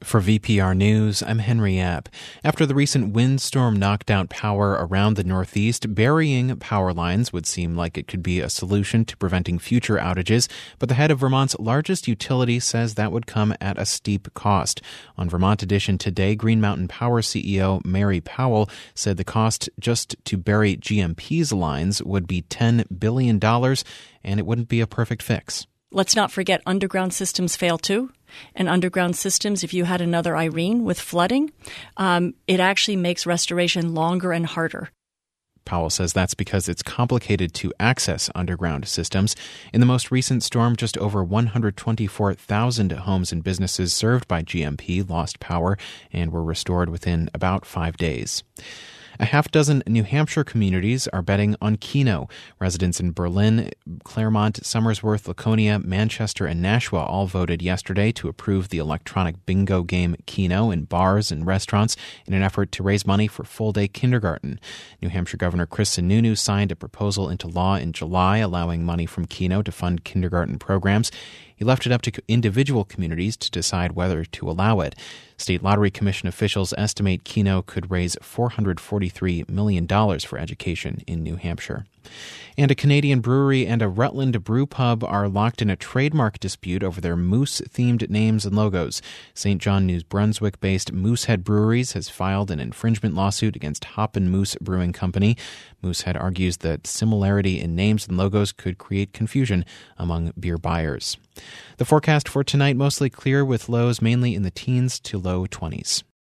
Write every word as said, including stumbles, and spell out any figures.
For V P R News, I'm Henry Epp. After the recent windstorm knocked out power around the Northeast, burying power lines would seem like it could be a solution to preventing future outages, but the head of Vermont's largest utility says that would come at a steep cost. On Vermont Edition today, Green Mountain Power C E O Mary Powell said the cost just to bury G M P's lines would be ten billion dollars, and it wouldn't be a perfect fix. Let's not forget underground systems fail too. And underground systems, if you had another Irene with flooding, um, it actually makes restoration longer and harder. Powell says that's because it's complicated to access underground systems. In the most recent storm, just over one hundred twenty-four thousand homes and businesses served by G M P lost power and were restored within about five days. A half dozen New Hampshire communities are betting on Keno. Residents in Berlin, Claremont, Somersworth, Laconia, Manchester, and Nashua all voted yesterday to approve the electronic bingo game Keno in bars and restaurants in an effort to raise money for full-day kindergarten. New Hampshire Governor Chris Sununu signed a proposal into law in July allowing money from Keno to fund kindergarten programs. He left it up to individual communities to decide whether to allow it. State Lottery Commission officials estimate Keno could raise four hundred forty-three million dollars for education in New Hampshire. And a Canadian brewery and a Rutland brew pub are locked in a trademark dispute over their moose-themed names and logos. Saint John, New Brunswick-based Moosehead Breweries has filed an infringement lawsuit against Hop and Moose Brewing Company. Moosehead argues that similarity in names and logos could create confusion among beer buyers. The forecast for tonight, mostly clear with lows mainly in the teens to low twenties.